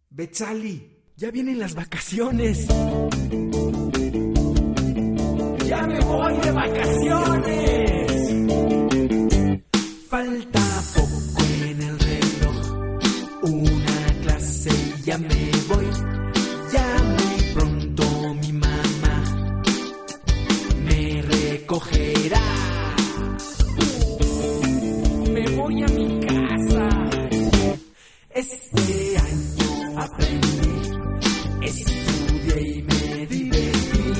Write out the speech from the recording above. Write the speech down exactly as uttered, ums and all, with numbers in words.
Betzali, ya vienen las vacaciones. ¡Ya me voy de vacaciones!